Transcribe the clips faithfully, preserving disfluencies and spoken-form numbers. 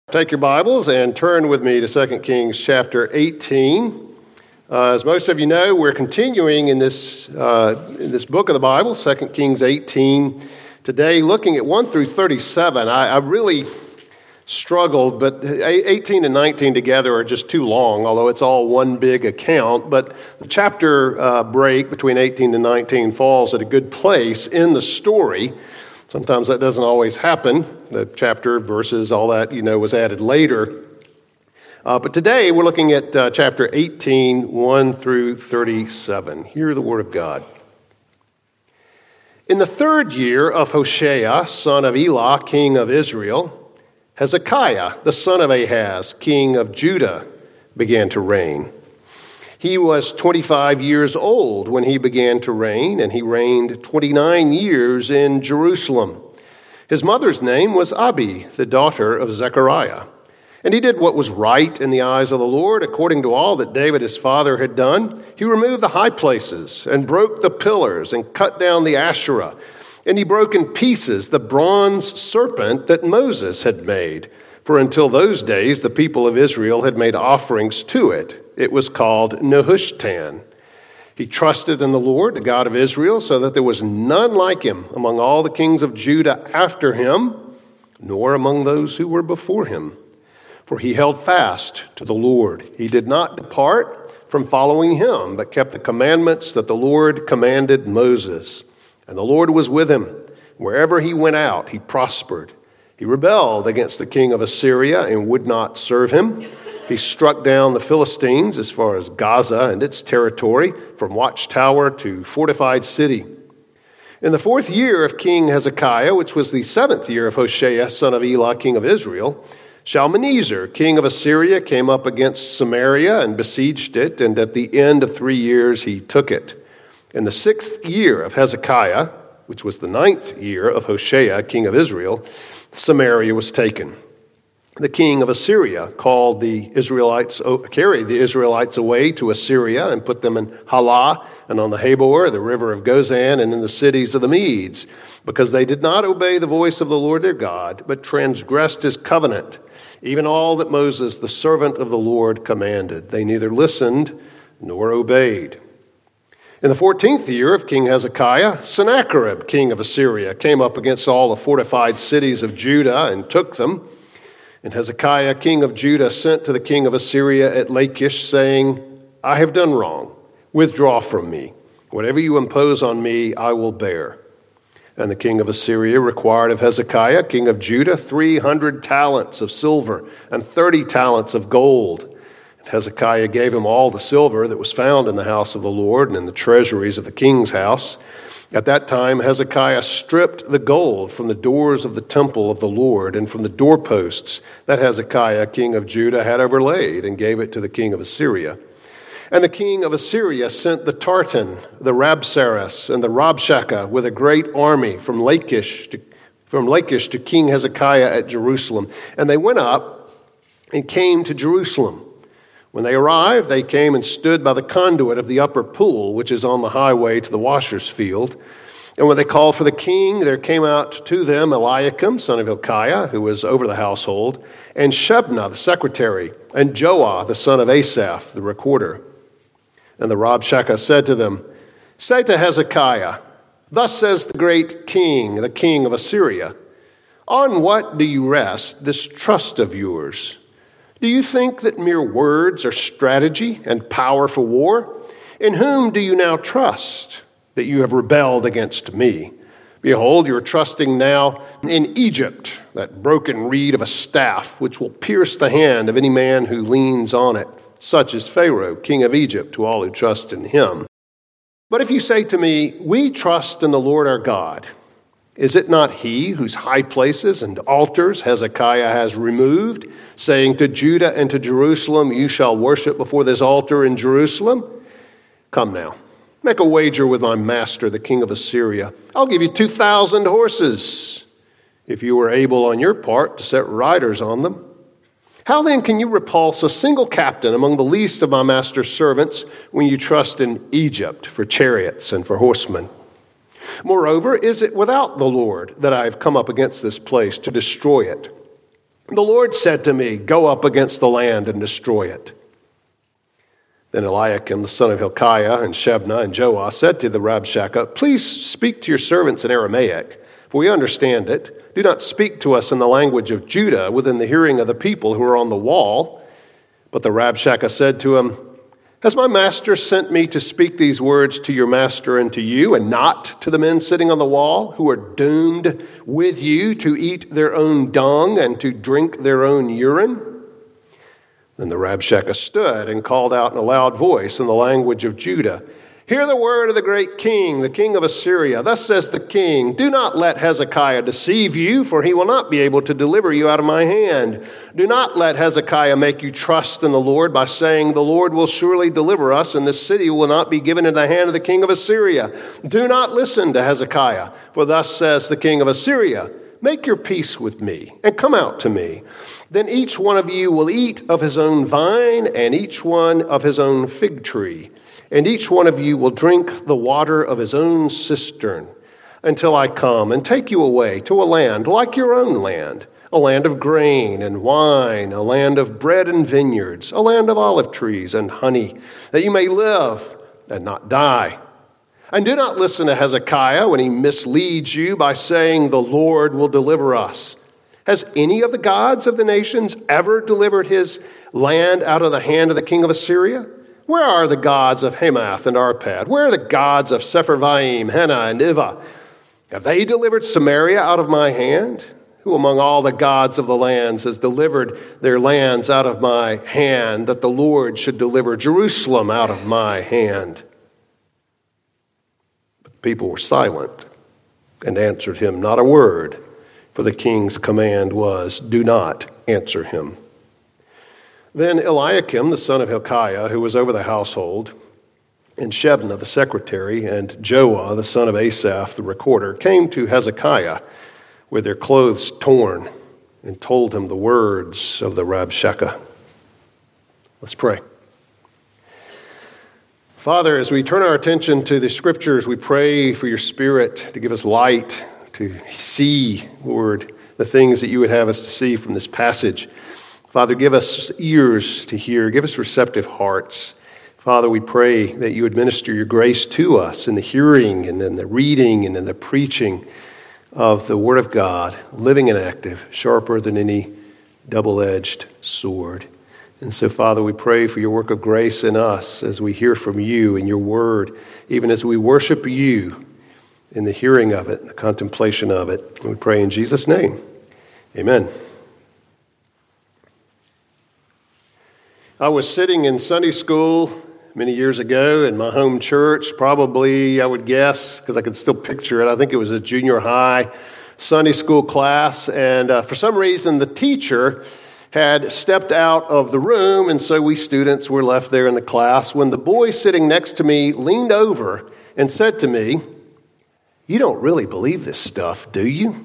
Take your Bibles and turn with me to Second Kings chapter eighteen. Uh, as most of you know, we're continuing in this uh, in this book of the Bible, Second Kings eighteen. Today, looking at one through thirty-seven. I, I really struggled, but eighteen and nineteen together are just too long, although it's all one big account. But the chapter uh, break between eighteen and nineteen falls at a good place in the story. Sometimes that doesn't always happen. The chapter, verses, all that, you know, was added later. Uh, but today we're looking at uh, chapter eighteen, one through thirty-seven. Hear the word of God. In the third year of Hoshea, son of Elah, king of Israel, Hezekiah, the son of Ahaz, king of Judah, began to reign. He was twenty-five years old when he began to reign, and he reigned twenty-nine years in Jerusalem. His mother's name was Abi, the daughter of Zechariah. And he did what was right in the eyes of the Lord, according to all that David his father had done. He removed the high places and broke the pillars and cut down the Asherah. And he broke in pieces the bronze serpent that Moses had made. For until those days, the people of Israel had made offerings to it. It was called Nehushtan. He trusted in the Lord, the God of Israel, so that there was none like him among all the kings of Judah after him, nor among those who were before him. For he held fast to the Lord. He did not depart from following him, but kept the commandments that the Lord commanded Moses. And the Lord was with him. Wherever he went out, he prospered. He rebelled against the king of Assyria and would not serve him. He struck down the Philistines as far as Gaza and its territory, from watchtower to fortified city. In the fourth year of King Hezekiah, which was the seventh year of Hoshea, son of Elah, king of Israel, Shalmaneser, king of Assyria, came up against Samaria and besieged it, and at the end of three years he took it. In the sixth year of Hezekiah, which was the ninth year of Hoshea, king of Israel, Samaria was taken. The king of Assyria called the Israelites, carried the Israelites away to Assyria and put them in Halah and on the Habor, the river of Gozan, and in the cities of the Medes, because they did not obey the voice of the Lord their God, but transgressed his covenant, even all that Moses, the servant of the Lord, commanded. They neither listened nor obeyed. In the fourteenth year of King Hezekiah, Sennacherib, king of Assyria, came up against all the fortified cities of Judah and took them. And Hezekiah, king of Judah, sent to the king of Assyria at Lachish, saying, I have done wrong. Withdraw from me. Whatever you impose on me, I will bear. And the king of Assyria required of Hezekiah, king of Judah, three hundred talents of silver and thirty talents of gold. Hezekiah gave him all the silver that was found in the house of the Lord and in the treasuries of the king's house. At that time, Hezekiah stripped the gold from the doors of the temple of the Lord and from the doorposts that Hezekiah, king of Judah, had overlaid, and gave it to the king of Assyria. And the king of Assyria sent the Tartan, the Rabsaris, and the Rabshakeh with a great army from Lachish to, from Lachish to King Hezekiah at Jerusalem. And they went up and came to Jerusalem. When they arrived, they came and stood by the conduit of the upper pool, which is on the highway to the washer's field. And when they called for the king, there came out to them Eliakim, son of Hilkiah, who was over the household, and Shebna, the secretary, and Joah, the son of Asaph, the recorder. And the Rabshakeh said to them, Say to Hezekiah, Thus says the great king, the king of Assyria, On what do you rest this trust of yours? Do you think that mere words are strategy and power for war? In whom do you now trust that you have rebelled against me? Behold, you are trusting now in Egypt, that broken reed of a staff, which will pierce the hand of any man who leans on it. Such is Pharaoh, king of Egypt, to all who trust in him. But if you say to me, We trust in the Lord our God, is it not he whose high places and altars Hezekiah has removed, saying to Judah and to Jerusalem, You shall worship before this altar in Jerusalem? Come now, make a wager with my master, the king of Assyria. I'll give you two thousand horses, if you are able on your part to set riders on them. How then can you repulse a single captain among the least of my master's servants when you trust in Egypt for chariots and for horsemen? Moreover, is it without the Lord that I have come up against this place to destroy it? The Lord said to me, go up against the land and destroy it. Then Eliakim, the son of Hilkiah, and Shebna, and Joah said to the Rabshakeh, please speak to your servants in Aramaic, for we understand it. Do not speak to us in the language of Judah within the hearing of the people who are on the wall. But the Rabshakeh said to him, has my master sent me to speak these words to your master and to you, and not to the men sitting on the wall, who are doomed with you to eat their own dung and to drink their own urine? Then the Rabshakeh stood and called out in a loud voice in the language of Judah, hear the word of the great king, the king of Assyria. Thus says the king, do not let Hezekiah deceive you, for he will not be able to deliver you out of my hand. Do not let Hezekiah make you trust in the Lord by saying, the Lord will surely deliver us, and this city will not be given into the hand of the king of Assyria. Do not listen to Hezekiah, for thus says the king of Assyria, make your peace with me, and come out to me. Then each one of you will eat of his own vine, and each one of his own fig tree. And each one of you will drink the water of his own cistern, until I come and take you away to a land like your own land, a land of grain and wine, a land of bread and vineyards, a land of olive trees and honey, that you may live and not die. And do not listen to Hezekiah when he misleads you by saying, the Lord will deliver us. Has any of the gods of the nations ever delivered his land out of the hand of the king of Assyria? Where are the gods of Hamath and Arpad? Where are the gods of Sepharvaim, Hena, and Ivah? Have they delivered Samaria out of my hand? Who among all the gods of the lands has delivered their lands out of my hand, that the Lord should deliver Jerusalem out of my hand? But the people were silent and answered him not a word, for the king's command was, do not answer him. Then Eliakim, the son of Hilkiah, who was over the household, and Shebna, the secretary, and Joah, the son of Asaph, the recorder, came to Hezekiah with their clothes torn and told him the words of the Rabshakeh. Let's pray. Father, as we turn our attention to the scriptures, we pray for your Spirit to give us light, to see, Lord, the things that you would have us to see from this passage. Father, give us ears to hear. Give us receptive hearts. Father, we pray that you administer your grace to us in the hearing and in the reading and in the preaching of the Word of God, living and active, sharper than any double-edged sword. And so, Father, we pray for your work of grace in us as we hear from you and your Word, even as we worship you in the hearing of it, the contemplation of it. We pray in Jesus' name. Amen. I was sitting in Sunday school many years ago in my home church, probably, I would guess, because I could still picture it. I think it was a junior high Sunday school class, and uh, for some reason the teacher had stepped out of the room, and so we students were left there in the class when the boy sitting next to me leaned over and said to me, you don't really believe this stuff, do you?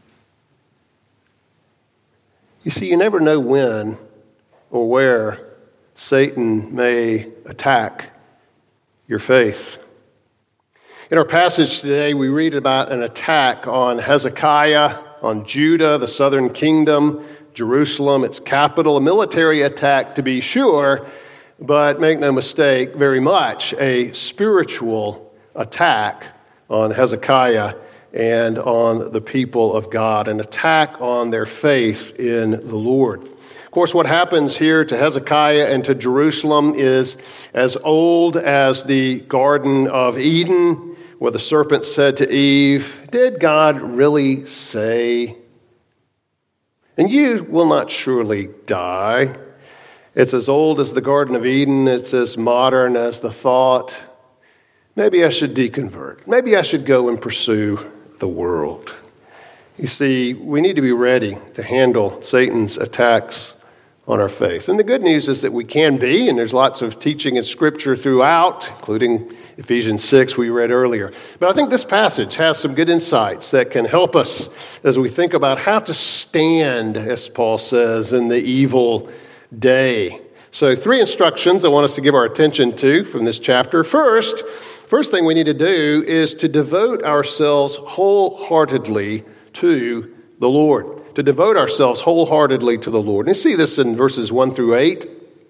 You see, you never know when or where Satan may attack your faith. In our passage today, we read about an attack on Hezekiah, on Judah, the southern kingdom, Jerusalem, its capital, a military attack to be sure, but make no mistake, very much a spiritual attack on Hezekiah and on the people of God, an attack on their faith in the Lord. Of course, what happens here to Hezekiah and to Jerusalem is as old as the Garden of Eden, where the serpent said to Eve, did God really say? And you will not surely die. It's as old as the Garden of Eden. It's as modern as the thought, maybe I should deconvert. Maybe I should go and pursue the world. You see, we need to be ready to handle Satan's attacks on our faith. And the good news is that we can be, and there's lots of teaching in Scripture throughout, including Ephesians six we read earlier. But I think this passage has some good insights that can help us as we think about how to stand, as Paul says, in the evil day. So three instructions I want us to give our attention to from this chapter. First, first thing we need to do is to devote ourselves wholeheartedly to the Lord. to devote ourselves wholeheartedly to the Lord. And you see this in verses one through eight.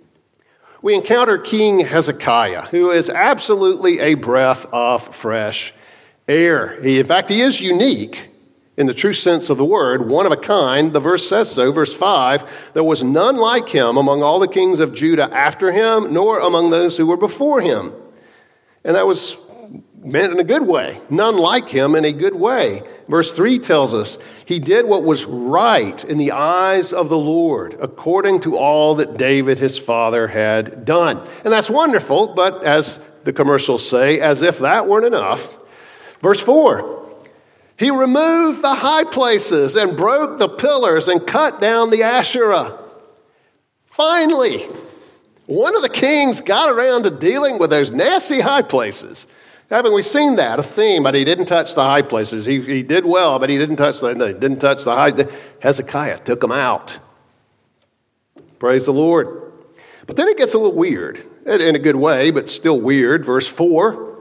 We encounter King Hezekiah, who is absolutely a breath of fresh air. He, in fact, he is unique in the true sense of the word, one of a kind. The verse says so, verse five, there was none like him among all the kings of Judah after him, nor among those who were before him. And that was meant in a good way, none like him in a good way. Verse three tells us, he did what was right in the eyes of the Lord, according to all that David his father had done. And that's wonderful, but as the commercials say, as if that weren't enough. Verse four, he removed the high places and broke the pillars and cut down the Asherah. Finally, one of the kings got around to dealing with those nasty high places. Haven't we seen that? A theme, but he didn't touch the high places. He, he did well, but he didn't touch the, no, didn't touch the high. Hezekiah took them out. Praise the Lord. But then it gets a little weird, in a good way, but still weird. Verse four,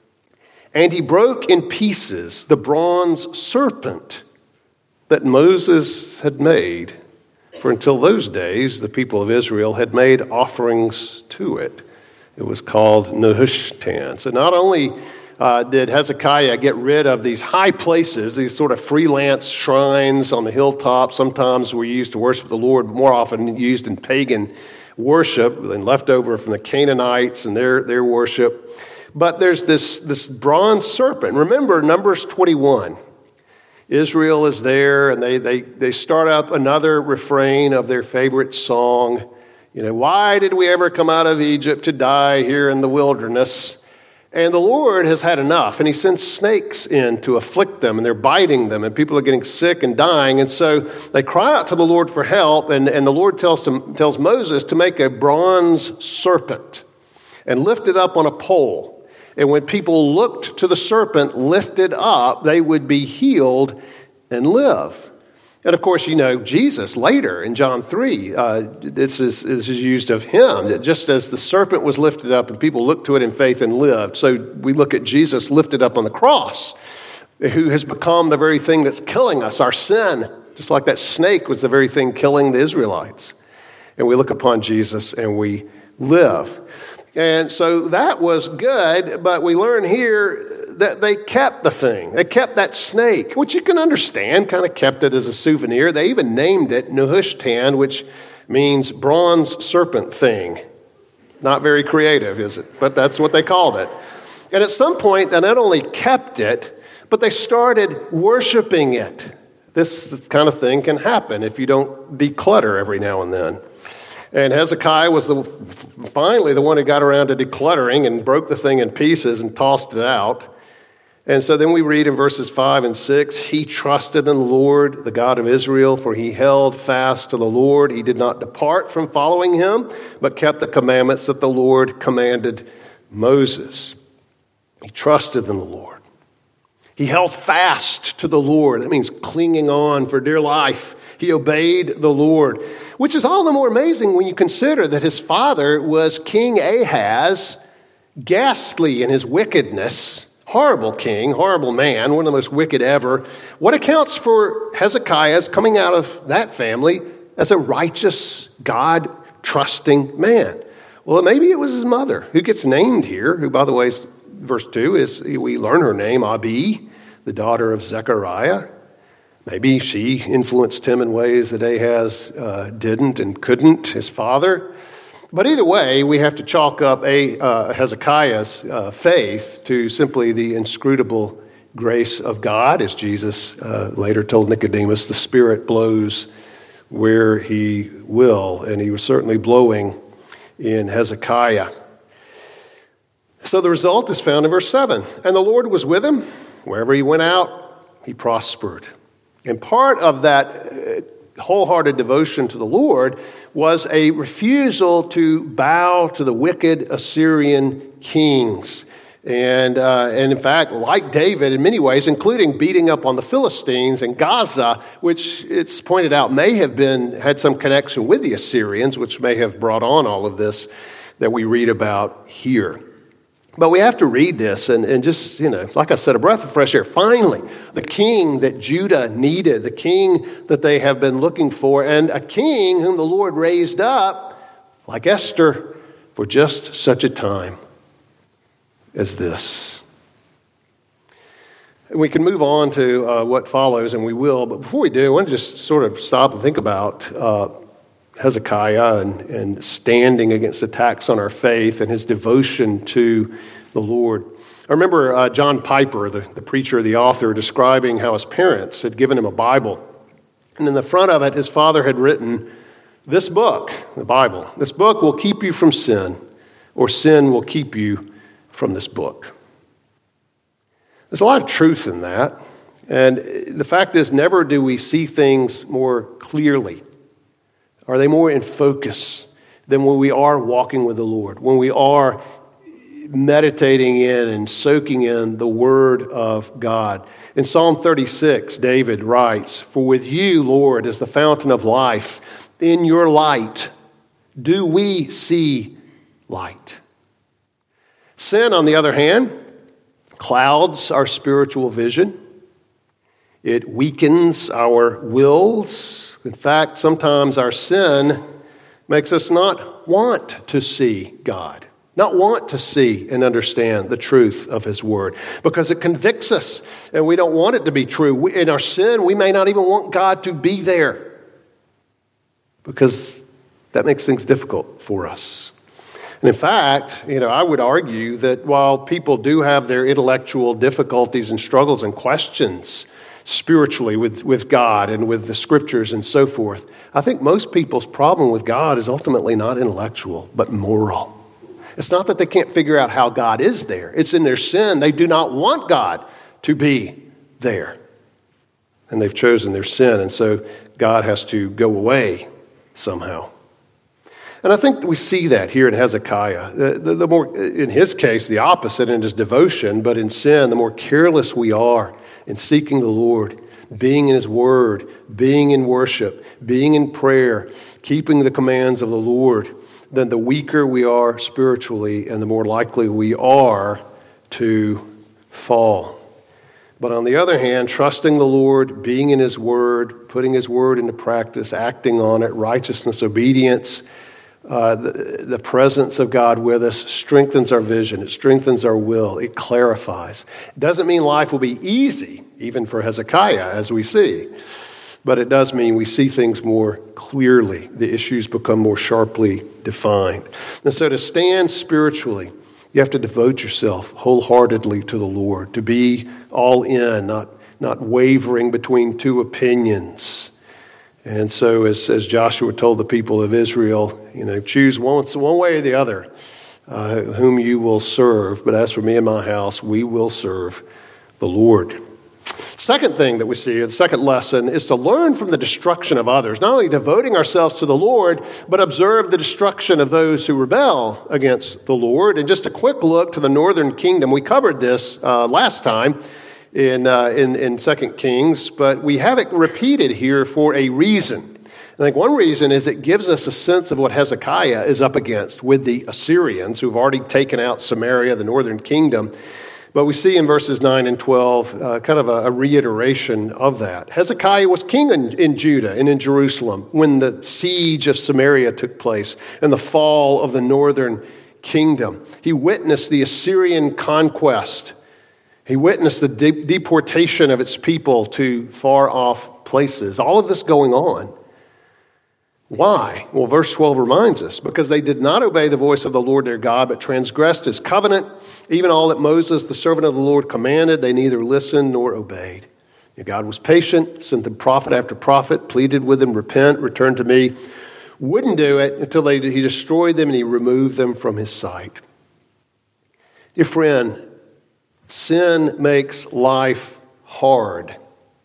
and he broke in pieces the bronze serpent that Moses had made. For until those days, the people of Israel had made offerings to it. It was called Nehushtan. So not only uh, did Hezekiah get rid of these high places, these sort of freelance shrines on the hilltop, sometimes were used to worship the Lord, more often used in pagan worship, and left over from the Canaanites and their, their worship. But there's this, this bronze serpent. Remember Numbers twenty-one. Israel is there, and they, they, they start up another refrain of their favorite song. You know, why did we ever come out of Egypt to die here in the wilderness? And the Lord has had enough, and he sends snakes in to afflict them, and they're biting them, and people are getting sick and dying. And so they cry out to the Lord for help, and, and the Lord tells, to, tells Moses to make a bronze serpent and lift it up on a pole. And when people looked to the serpent lifted up, they would be healed and live. And of course, you know, Jesus later in John three, uh, this, is, this is used of him. That just as the serpent was lifted up and people looked to it in faith and lived, so we look at Jesus lifted up on the cross, who has become the very thing that's killing us, our sin, just like that snake was the very thing killing the Israelites. And we look upon Jesus and we live. And so that was good, but we learn here that they kept the thing. They kept that snake, which you can understand, kind of kept it as a souvenir. They even named it Nehushtan, which means bronze serpent thing. Not very creative, is it? But that's what they called it. And at some point, they not only kept it, but they started worshiping it. This kind of thing can happen if you don't declutter every now and then. And Hezekiah was the, finally the one who got around to decluttering and broke the thing in pieces and tossed it out. And so then we read in verses five and six, he trusted in the Lord, the God of Israel, for he held fast to the Lord. He did not depart from following him, but kept the commandments that the Lord commanded Moses. He trusted in the Lord. He held fast to the Lord. That means clinging on for dear life. He obeyed the Lord, which is all the more amazing when you consider that his father was King Ahaz, ghastly in his wickedness, horrible king, horrible man, one of the most wicked ever. What accounts for Hezekiah's coming out of that family as a righteous, God-trusting man? Well, maybe it was his mother, who gets named here, who, by the way, verse two, is we learn her name, Abi, the daughter of Zechariah. Maybe she influenced him in ways that Ahaz uh, didn't and couldn't, his father. But either way, we have to chalk up a, uh, Hezekiah's uh, faith to simply the inscrutable grace of God. As Jesus uh, later told Nicodemus, the Spirit blows where he will. And he was certainly blowing in Hezekiah. So the result is found in verse seven. And the Lord was with him. Wherever he went out, he prospered. And part of that wholehearted devotion to the Lord was a refusal to bow to the wicked Assyrian kings. And, uh, and in fact, like David in many ways, including beating up on the Philistines in Gaza, which it's pointed out may have been had some connection with the Assyrians, which may have brought on all of this that we read about here. But we have to read this and, and just, you know, like I said, a breath of fresh air. Finally, the king that Judah needed, the king that they have been looking for, and a king whom the Lord raised up, like Esther, for just such a time as this. And we can move on to uh, what follows, and we will. But before we do, I want to just sort of stop and think about uh, Hezekiah and, and standing against attacks on our faith and his devotion to the Lord. I remember uh, John Piper, the, the preacher, the author, describing how his parents had given him a Bible. And in the front of it, his father had written, "This book," the Bible, "this book will keep you from sin, or sin will keep you from this book." There's a lot of truth in that. And the fact is, never do we see things more clearly. Are they more in focus than when we are walking with the Lord, when we are meditating in and soaking in the Word of God? In Psalm thirty-six, David writes, "For with you, Lord, is the fountain of life. In your light do we see light." Sin, on the other hand, clouds our spiritual vision. It weakens our wills. In fact, sometimes our sin makes us not want to see God, not want to see and understand the truth of His Word, because it convicts us and we don't want it to be true. We, in our sin, we may not even want God to be there because that makes things difficult for us. And in fact, you know, I would argue that while people do have their intellectual difficulties and struggles and questions spiritually with, with God and with the Scriptures and so forth, I think most people's problem with God is ultimately not intellectual, but moral. It's not that they can't figure out how God is there. It's in their sin. They do not want God to be there. And they've chosen their sin, and so God has to go away somehow. And I think we see that here in Hezekiah. The, the, the more, in his case, the opposite in his devotion, but in sin, the more careless we are in seeking the Lord, being in His Word, being in worship, being in prayer, keeping the commands of the Lord, then the weaker we are spiritually and the more likely we are to fall. But on the other hand, trusting the Lord, being in His Word, putting His Word into practice, acting on it, righteousness, obedience, Uh, the, the presence of God with us strengthens our vision. It strengthens our will. It clarifies. It doesn't mean life will be easy, even for Hezekiah, as we see. But it does mean we see things more clearly. The issues become more sharply defined. And so to stand spiritually, you have to devote yourself wholeheartedly to the Lord, to be all in, not, not wavering between two opinions. And so as, as Joshua told the people of Israel, you know, choose one, one way or the other, uh, whom you will serve. But as for me and my house, we will serve the Lord. Second thing that we see, the second lesson, is to learn from the destruction of others. Not only devoting ourselves to the Lord, but observe the destruction of those who rebel against the Lord. And just a quick look to the northern kingdom. We covered this uh, last time. In, uh, in in Second Kings, but we have it repeated here for a reason. I think one reason is it gives us a sense of what Hezekiah is up against with the Assyrians, who've already taken out Samaria, the northern kingdom. But we see in verses nine and twelve uh, kind of a, a reiteration of that. Hezekiah was king in, in Judah and in Jerusalem when the siege of Samaria took place and the fall of the northern kingdom. He witnessed the Assyrian conquest. He witnessed the de- deportation of its people to far-off places. All of this going on. Why? Well, verse twelve reminds us, because they did not obey the voice of the Lord their God, but transgressed His covenant, even all that Moses, the servant of the Lord, commanded, they neither listened nor obeyed. And God was patient, sent them prophet after prophet, pleaded with them, repent, return to me. Wouldn't do it until they, He destroyed them and He removed them from His sight. Dear friend, sin makes life hard.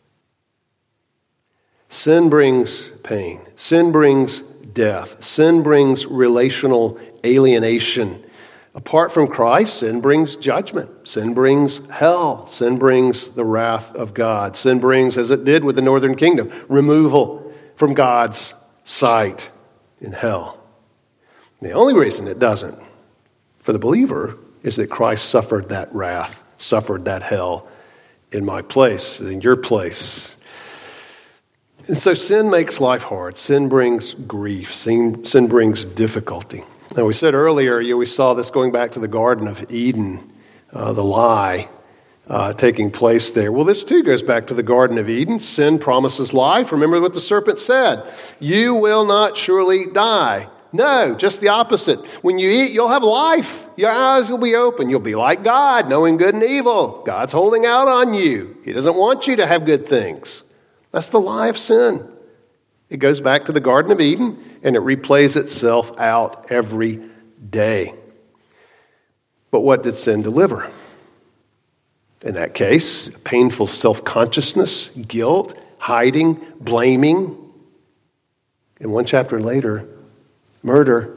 Sin brings pain. Sin brings death. Sin brings relational alienation. Apart from Christ, sin brings judgment. Sin brings hell. Sin brings the wrath of God. Sin brings, as it did with the northern kingdom, removal from God's sight in hell. The only reason it doesn't for the believer is that Christ suffered that wrath, suffered that hell in my place, in your place. And so sin makes life hard. Sin brings grief. Sin, sin brings difficulty. Now, we said earlier, you know, we saw this going back to the Garden of Eden, uh, the lie uh, taking place there. Well, this too goes back to the Garden of Eden. Sin promises life. Remember what the serpent said. You will not surely die. No, just the opposite. When you eat, you'll have life. Your eyes will be open. You'll be like God, knowing good and evil. God's holding out on you. He doesn't want you to have good things. That's the lie of sin. It goes back to the Garden of Eden, and it replays itself out every day. But what did sin deliver? In that case, painful self-consciousness, guilt, hiding, blaming. And one chapter later, murder,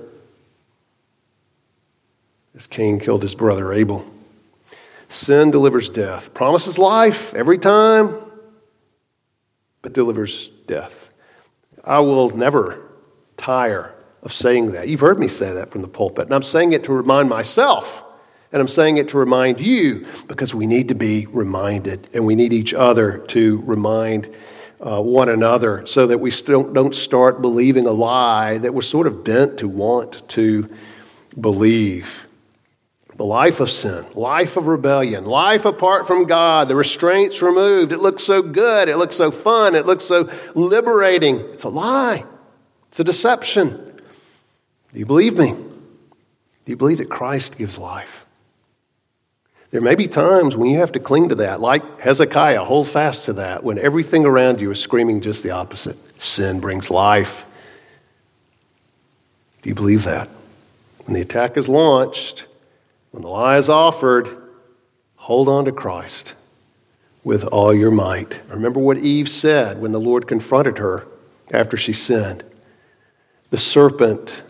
as Cain killed his brother Abel. Sin delivers death, promises life every time, but delivers death. I will never tire of saying that. You've heard me say that from the pulpit, and I'm saying it to remind myself, and I'm saying it to remind you, because we need to be reminded, and we need each other to remind Uh, one another, so that we still don't start believing a lie that we're sort of bent to want to believe. The life of sin, life of rebellion, life apart from God, the restraints removed. It looks so good. It looks so fun. It looks so liberating. It's a lie. It's a deception. Do you believe me? Do you believe that Christ gives life? There may be times when you have to cling to that, like Hezekiah, hold fast to that, when everything around you is screaming just the opposite. Sin brings life. Do you believe that? When the attack is launched, when the lie is offered, hold on to Christ with all your might. Remember what Eve said when the Lord confronted her after she sinned. The serpent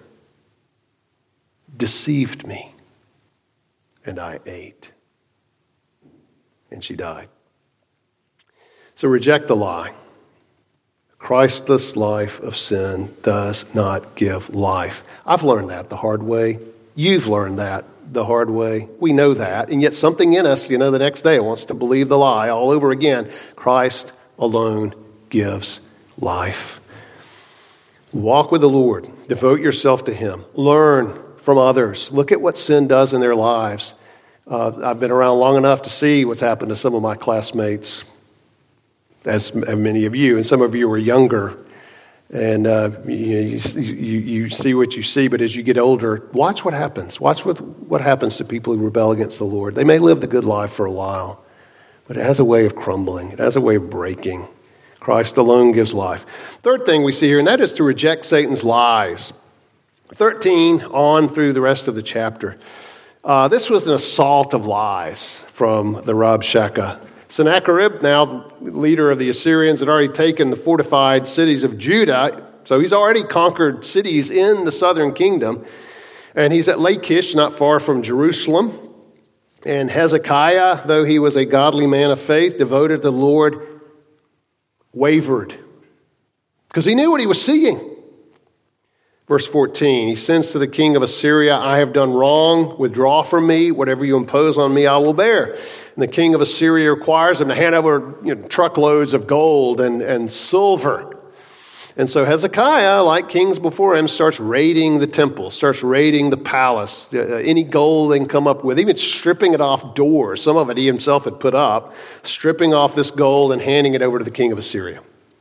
deceived me, and I ate. And she died. So reject the lie. Christless life of sin does not give life. I've learned that the hard way. You've learned that the hard way. We know that. And yet something in us, you know, the next day wants to believe the lie all over again. Christ alone gives life. Walk with the Lord. Devote yourself to Him. Learn from others. Look at what sin does in their lives. Uh, I've been around long enough to see what's happened to some of my classmates, as many of you, and some of you are younger, and uh, you, you, you see what you see, but as you get older, watch what happens. Watch what, what happens to people who rebel against the Lord. They may live the good life for a while, but it has a way of crumbling. It has a way of breaking. Christ alone gives life. Third thing we see here, and that is to reject Satan's lies. thirteen on through the rest of the chapter. Uh, this was an assault of lies from the Rabshakeh. Sennacherib, now the leader of the Assyrians, had already taken the fortified cities of Judah, so he's already conquered cities in the southern kingdom. And he's at Lachish, not far from Jerusalem. And Hezekiah, though he was a godly man of faith, devoted to the Lord, wavered, because he knew what he was seeing. Verse fourteen, he sends to the king of Assyria, I have done wrong, withdraw from me, whatever you impose on me I will bear. And the king of Assyria requires him to hand over you know, truckloads of gold and, and silver. And so Hezekiah, like kings before him, starts raiding the temple, starts raiding the palace, uh, any gold they can come up with, even stripping it off doors. Some of it he himself had put up, stripping off this gold and handing it over to the king of Assyria.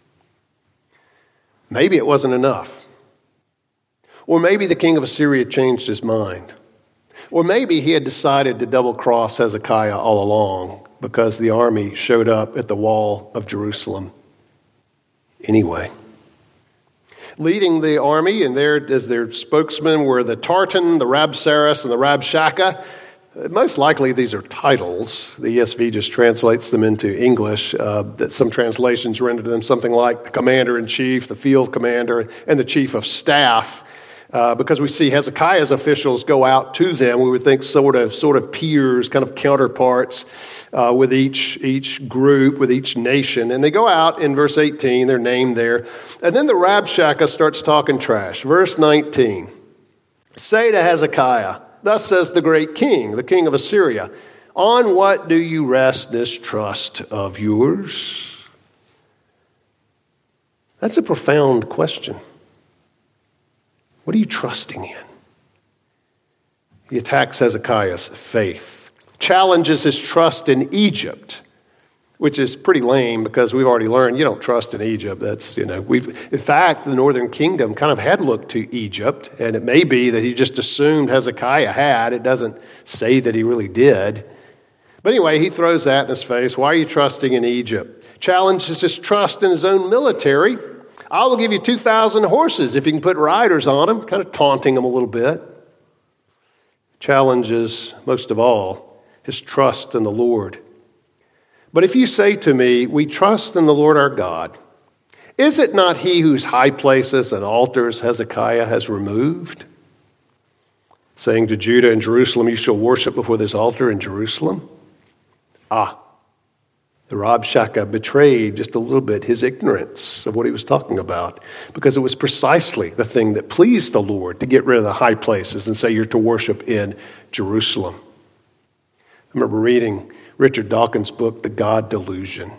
Maybe it wasn't enough. Or maybe the king of Assyria changed his mind. Or maybe he had decided to double-cross Hezekiah all along because the army showed up at the wall of Jerusalem anyway. Leading the army, and there as their spokesmen were the Tartan, the Rabsaris, and the Rabshakeh. Most likely these are titles. The E S V just translates them into English. Uh, that some translations render them something like the commander-in-chief, the field commander, and the chief of staff. Uh, because we see Hezekiah's officials go out to them, we would think sort of sort of peers, kind of counterparts uh, with each each group, with each nation. And they go out in verse eighteen, they're named there. And then the Rabshakeh starts talking trash. Verse nineteen, say to Hezekiah, Thus says the great king, the king of Assyria, on what do you rest this trust of yours? That's a profound question. What are you trusting in? He attacks Hezekiah's faith, challenges his trust in Egypt, which is pretty lame because we've already learned you don't trust in Egypt. That's, you know, we've, in fact, the northern kingdom kind of had looked to Egypt, and it may be that he just assumed Hezekiah had. It doesn't say that he really did. But anyway, he throws that in his face. Why are you trusting in Egypt? Challenges his trust in his own military. I will give you two thousand horses if you can put riders on them, kind of taunting him a little bit. Challenges, most of all, his trust in the Lord. But if you say to me, we trust in the Lord our God, is it not he whose high places and altars Hezekiah has removed? Saying to Judah and Jerusalem, you shall worship before this altar in Jerusalem. Ah, the Rabshakeh betrayed just a little bit his ignorance of what he was talking about, because it was precisely the thing that pleased the Lord to get rid of the high places and say you're to worship in Jerusalem. I remember reading Richard Dawkins' book, The God Delusion.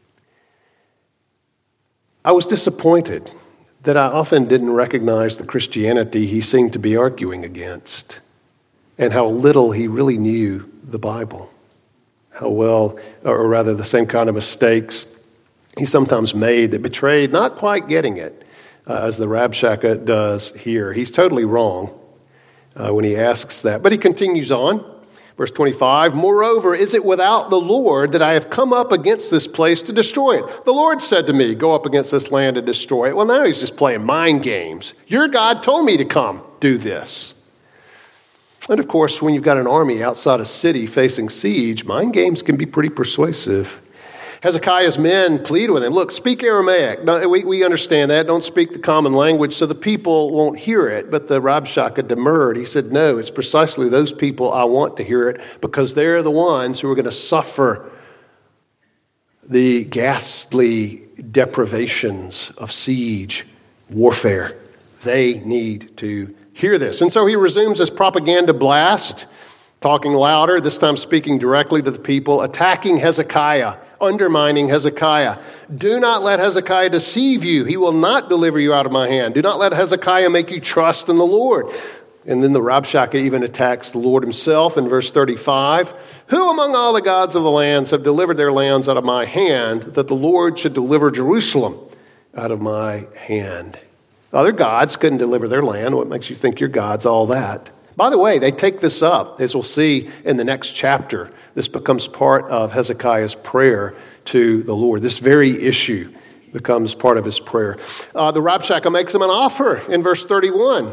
I was disappointed that I often didn't recognize the Christianity he seemed to be arguing against, and how little he really knew the Bible. How well, or rather the same kind of mistakes he sometimes made that betrayed not quite getting it, uh, as the Rabshakeh does here. He's totally wrong uh, when he asks that. But he continues on. Verse twenty-five, moreover, is it without the Lord that I have come up against this place to destroy it? The Lord said to me, go up against this land and destroy it. Well, now he's just playing mind games. Your God told me to come do this. And of course, when you've got an army outside a city facing siege, mind games can be pretty persuasive. Hezekiah's men plead with him, look, speak Aramaic. No, we, we understand that. Don't speak the common language so the people won't hear it. But the Rabshakeh demurred. He said, no, it's precisely those people I want to hear it because they're the ones who are going to suffer the ghastly deprivations of siege warfare. They need to hear this. And so he resumes his propaganda blast, talking louder, this time speaking directly to the people, attacking Hezekiah, undermining Hezekiah. Do not let Hezekiah deceive you. He will not deliver you out of my hand. Do not let Hezekiah make you trust in the Lord. And then the Rabshakeh even attacks the Lord himself in verse thirty-five. Who among all the gods of the lands have delivered their lands out of my hand, that the Lord should deliver Jerusalem out of my hand? Other gods couldn't deliver their land. What makes you think your God's all that? By the way, they take this up, as we'll see in the next chapter. This becomes part of Hezekiah's prayer to the Lord. This very issue becomes part of his prayer. Uh, the Rabshakeh makes him an offer in verse thirty-one.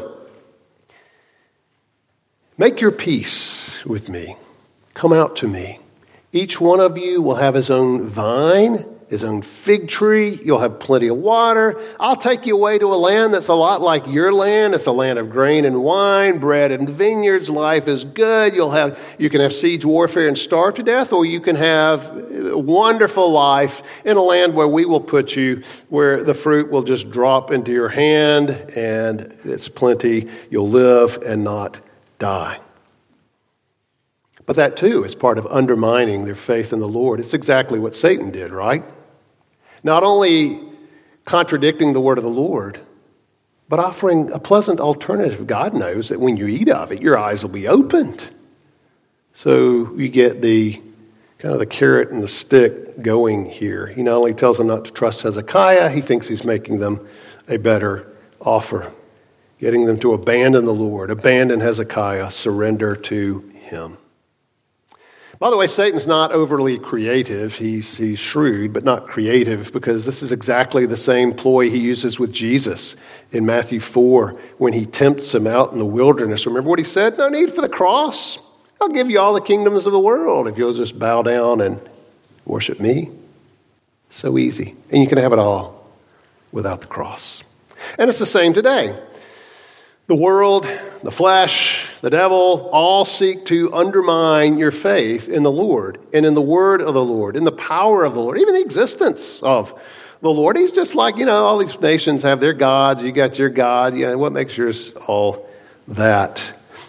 Make your peace with me. Come out to me. Each one of you will have his own vine, his own fig tree. You'll have plenty of water. I'll take you away to a land that's a lot like your land. It's a land of grain and wine, bread and vineyards. Life is good. You'll have, you can have siege warfare and starve to death, or you can have a wonderful life in a land where we will put you, where the fruit will just drop into your hand and it's plenty. You'll live and not die. But that too is part of undermining their faith in the Lord. It's exactly what Satan did, right? Not only contradicting the word of the Lord, but offering a pleasant alternative. God knows that when you eat of it, your eyes will be opened. So you get the kind of the carrot and the stick going here. He not only tells them not to trust Hezekiah, he thinks he's making them a better offer, getting them to abandon the Lord, abandon Hezekiah, surrender to him. By the way, Satan's not overly creative. He's, he's shrewd, but not creative, because this is exactly the same ploy he uses with Jesus in Matthew four when he tempts him out in the wilderness. Remember what he said? No need for the cross. I'll give you all the kingdoms of the world if you'll just bow down and worship me. So easy. And you can have it all without the cross. And it's the same today. The world, the flesh, the devil all seek to undermine your faith in the Lord and in the word of the Lord, in the power of the Lord, even the existence of the Lord. He's just like, you know, all these nations have their gods. You got your God. You know, what makes yours all that?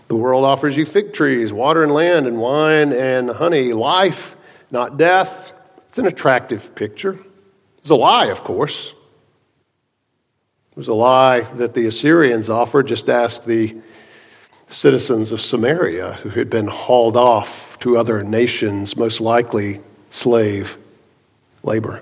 The world offers you fig trees, water and land, and wine and honey, life, not death. It's an attractive picture. It's a lie, of course. It was a lie that the Assyrians offered. Just ask the citizens of Samaria who had been hauled off to other nations, most likely slave labor.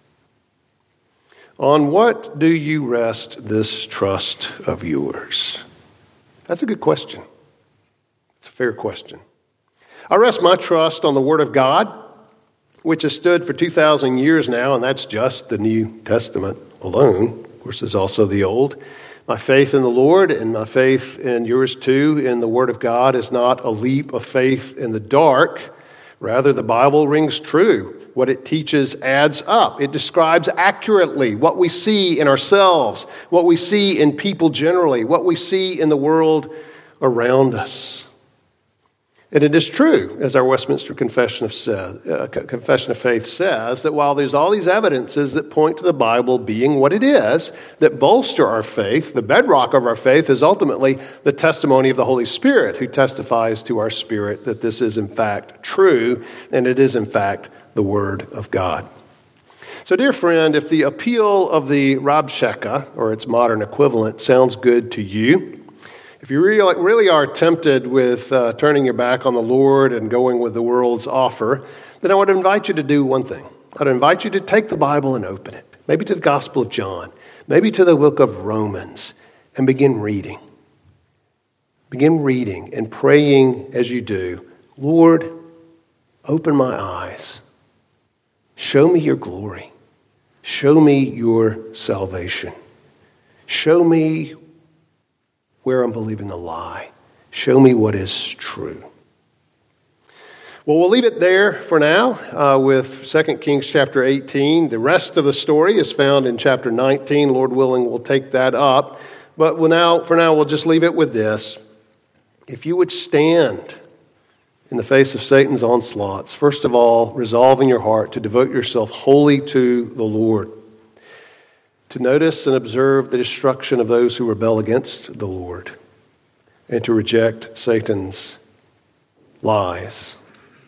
On what do you rest this trust of yours? That's a good question. It's a fair question. I rest my trust on the Word of God, which has stood for two thousand years now, and that's just the New Testament alone. Of course, there's also the Old. My faith in the Lord and my faith in yours too in the Word of God is not a leap of faith in the dark. Rather, the Bible rings true. What it teaches adds up. It describes accurately what we see in ourselves, what we see in people generally, what we see in the world around us. And it is true, as our Westminster Confession of, says, uh, Confession of Faith says, that while there's all these evidences that point to the Bible being what it is, that bolster our faith, the bedrock of our faith is ultimately the testimony of the Holy Spirit, who testifies to our spirit that this is in fact true, and it is in fact the Word of God. So, dear friend, if the appeal of the Rabshakeh, or its modern equivalent, sounds good to you, if you really, really are tempted with uh, turning your back on the Lord and going with the world's offer, then I would invite you to do one thing. I'd invite you to take the Bible and open it, maybe to the Gospel of John, maybe to the book of Romans, and begin reading. Begin reading and praying as you do. Lord, open my eyes. Show me your glory. Show me your salvation. Show me where I'm believing a lie. Show me what is true. Well, we'll leave it there for now uh, with Second Kings chapter eighteen. The rest of the story is found in chapter nineteen. Lord willing, we'll take that up. But we'll now, for now, we'll just leave it with this. If you would stand in the face of Satan's onslaughts, first of all, resolve in your heart to devote yourself wholly to the Lord, to notice and observe the destruction of those who rebel against the Lord, and to reject Satan's lies.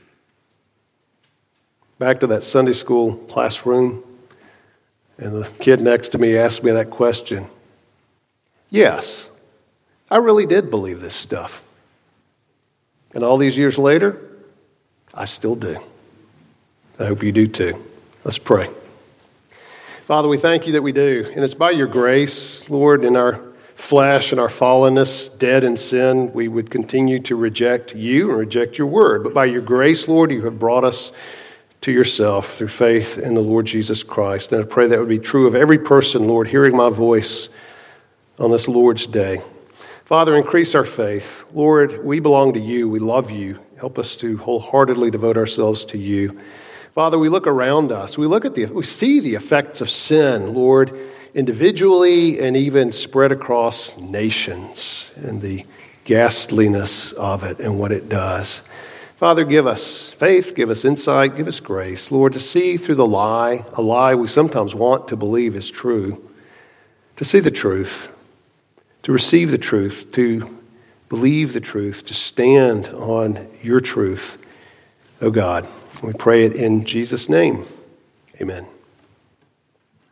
Back to that Sunday school classroom, and the kid next to me asked me that question. Yes, I really did believe this stuff. And all these years later, I still do. I hope you do too. Let's pray. Father, we thank you that we do. And it's by your grace, Lord, in our flesh and our fallenness, dead in sin, we would continue to reject you and reject your word. But by your grace, Lord, you have brought us to yourself through faith in the Lord Jesus Christ. And I pray that would be true of every person, Lord, hearing my voice on this Lord's day. Father, increase our faith. Lord, we belong to you. We love you. Help us to wholeheartedly devote ourselves to you. Father, we look around us. We look at the, we see the effects of sin, Lord, individually and even spread across nations, and the ghastliness of it and what it does. Father, give us faith, give us insight, give us grace, Lord, to see through the lie, a lie we sometimes want to believe is true, to see the truth, to receive the truth, to believe the truth, to stand on your truth, oh God. We pray it in Jesus' name. Amen.